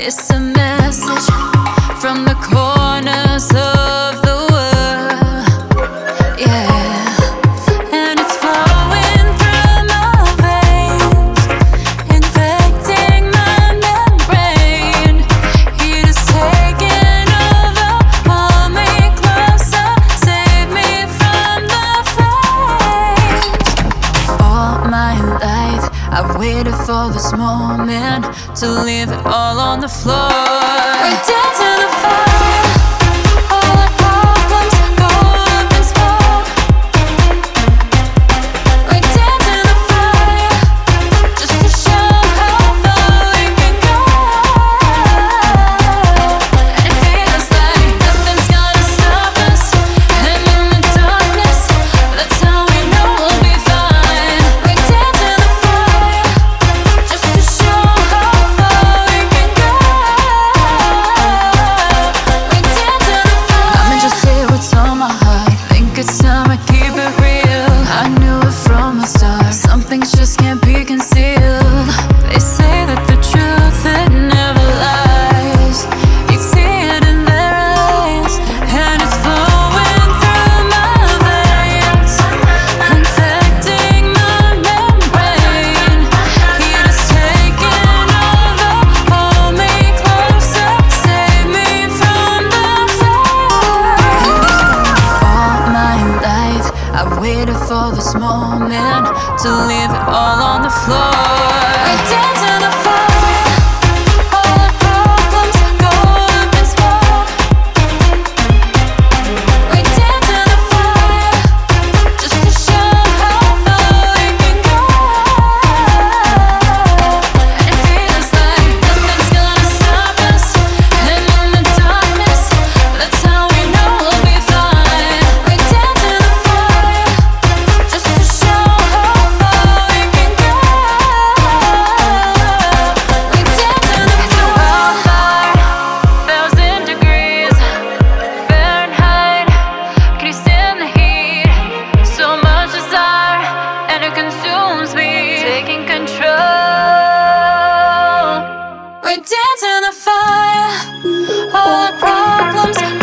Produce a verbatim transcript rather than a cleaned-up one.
It's a message from the corners of the world, yeah. And it's flowing through my veins, infecting my membrane. Heat is taking over, pull me closer, save me from the flames. All my life I've waited for this moment to leave it all on the floor. Right down to the fire, all our problems go up in smoke. Right down to the fire, just to show how far we can go. And it feels like nothing's gonna stop us. And in the darkness, that's how we know we'll be fine. Right down to the fire, just to show how far we can go. Right down to the fire. I'ma just say what's on my heart. Think it's time I keep it real. I knew it from the start. Some things just can't be concealed. They say that the truth, it never lies. You see it in their eyes, and it's flowing through my veins, infecting my membrane. Heat is taking over, pull me closer, save me from the flames. All my life I've waited for this moment to leave it all on the floor. Right down to the fire, all our problems go up in smoke. Right down to the fire, just to show how far we can go. And it feels like nothing's gonna stop us. And in the darkness, that's how we know we'll be fine. Right down to the fire, just to show how far we can go. Right down to the fire, thousand degrees Fahrenheit. Can you stand the heat? So much desire, and it consumes me, taking control. Right down to the fire, all our problems